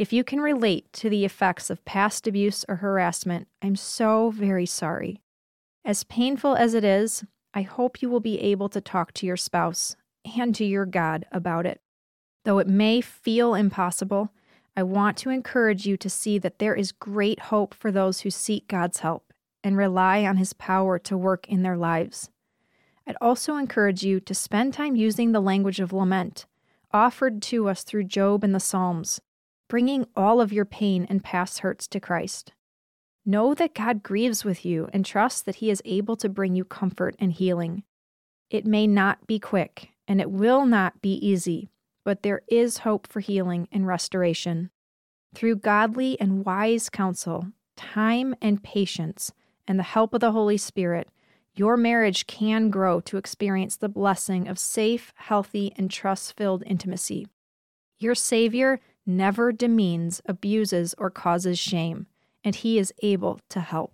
If you can relate to the effects of past abuse or harassment, I'm so very sorry. As painful as it is, I hope you will be able to talk to your spouse and to your God about it. Though it may feel impossible, I want to encourage you to see that there is great hope for those who seek God's help and rely on His power to work in their lives. I'd also encourage you to spend time using the language of lament, offered to us through Job and the Psalms, bringing all of your pain and past hurts to Christ. Know that God grieves with you and trust that He is able to bring you comfort and healing. It may not be quick, and it will not be easy, but there is hope for healing and restoration. Through godly and wise counsel, time and patience, and the help of the Holy Spirit, your marriage can grow to experience the blessing of safe, healthy, and trust-filled intimacy. Your Savior never demeans, abuses, or causes shame, and He is able to help.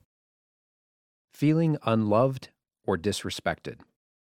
Feeling unloved or disrespected.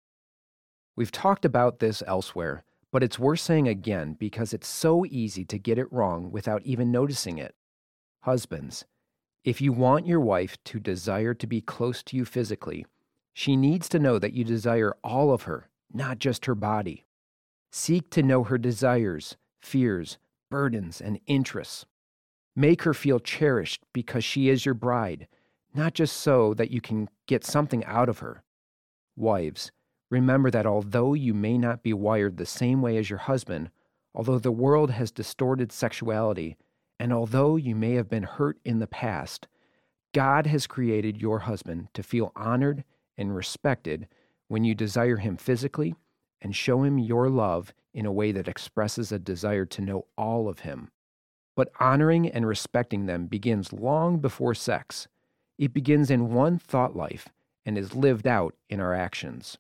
We've talked about this elsewhere, but it's worth saying again because it's so easy to get it wrong without even noticing it. Husbands, if you want your wife to desire to be close to you physically, she needs to know that you desire all of her, not just her body. Seek to know her desires, fears, burdens, and interests. Make her feel cherished because she is your bride, not just so that you can get something out of her. Wives, remember that although you may not be wired the same way as your husband, although the world has distorted sexuality, and although you may have been hurt in the past, God has created your husband to feel honored and respected when you desire him physically and show him your love in a way that expresses a desire to know all of him. But honoring and respecting them begins long before sex. It begins in one thought life and is lived out in our actions.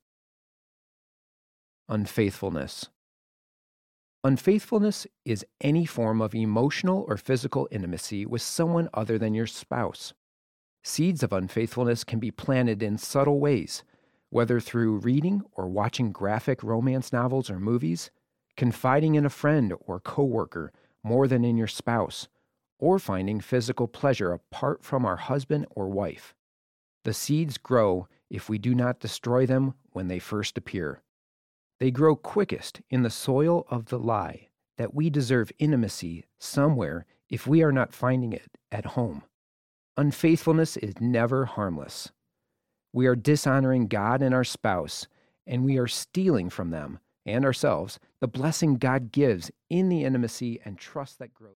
Unfaithfulness. Unfaithfulness is any form of emotional or physical intimacy with someone other than your spouse. Seeds of unfaithfulness can be planted in subtle ways, whether through reading or watching graphic romance novels or movies, confiding in a friend or coworker more than in your spouse, or finding physical pleasure apart from our husband or wife. The seeds grow if we do not destroy them when they first appear. They grow quickest in the soil of the lie that we deserve intimacy somewhere if we are not finding it at home. Unfaithfulness is never harmless. We are dishonoring God and our spouse, and we are stealing from them and ourselves the blessing God gives in the intimacy and trust that grows.